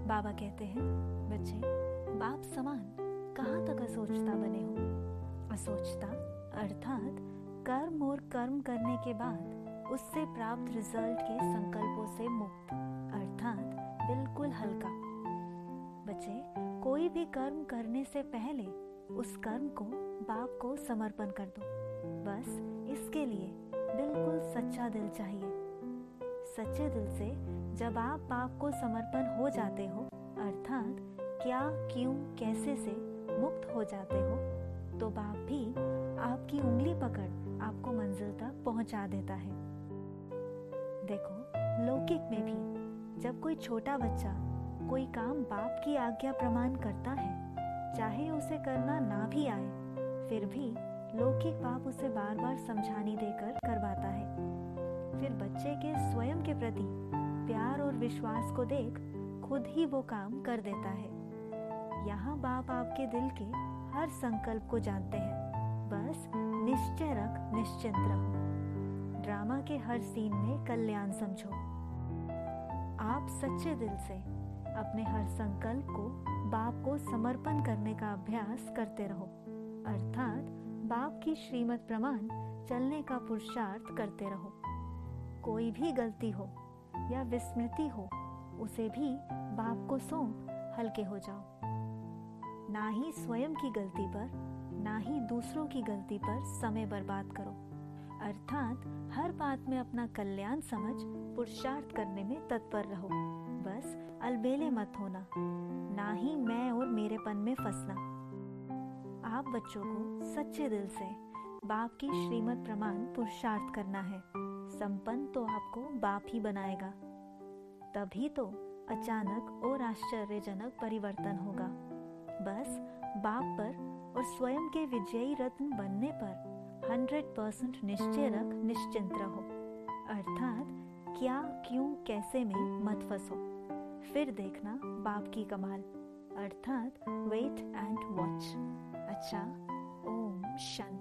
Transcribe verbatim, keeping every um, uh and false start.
बाबा कहते हैं, बच्चे बाप समान कहाँ तक असोचता बने हो। असोचता अर्थात कर्म और कर्म करने के बाद उससे प्राप्त रिजल्ट के संकल्पों से मुक्त, अर्थात बिल्कुल हल्का। बच्चे कोई भी कर्म करने से पहले उस कर्म को बाप को समर्पण कर दो। बस इसके लिए बिल्कुल सच्चा दिल चाहिए। सच्चे दिल से जब आप बाप को समर्पण हो जाते हो, अर्थात क्या क्यों कैसे से मुक्त हो जाते हो, तो बाप भी आपकी उंगली पकड़ आपको मंजिल तक पहुंचा देता है। देखो, लौकिक में भी जब कोई छोटा बच्चा कोई काम बाप की आज्ञा प्रमाण करता है, चाहे उसे करना ना भी आए, फिर भी लौकिक बाप उसे बार बार समझानी देकर करवाता है। फिर बच्चे के स्वयं के प्रति प्यार और विश्वास को देख खुद ही वो काम कर देता है। यहाँ बाप आपके दिल के हर संकल्प को जानते हैं। बस निश्चय रख, निश्चिंत रहो। ड्रामा के हर सीन में कल्याण समझो। आप सच्चे दिल से अपने हर संकल्प को बाप को समर्पण करने का अभ्यास करते रहो, अर्थात बाप की श्रीमत प्रमाण चलने का पुरुषार्थ करते रहो। कोई भी गलती हो या विस्मृति हो, उसे भी बाप को सौंप हल्के हो जाओ। ना ही स्वयं की गलती पर, ना ही दूसरों की गलती पर समय बर्बाद करो, अर्थात हर बात में अपना कल्याण समझ पुरुषार्थ करने में तत्पर रहो। बस अलबेले मत होना, ना ही मैं और मेरेपन में फंसना। आप बच्चों को सच्चे दिल से बाप की श्रीमत प्रमाण पुरुषार्थ करना है। संपन्न तो आपको बाप ही बनाएगा। तभी तो अचानक और आश्चर्यजनक परिवर्तन होगा। बस बाप पर और स्वयं के विजयी रत्न बनने पर हंड्रेड परसेंट निश्चय रख, निश्चिंत रहो, अर्थात क्या क्यों कैसे में मत फंसो। फिर देखना बाप की कमाल, अर्थात वेट एंड वॉच। अच्छा, ओम शांति।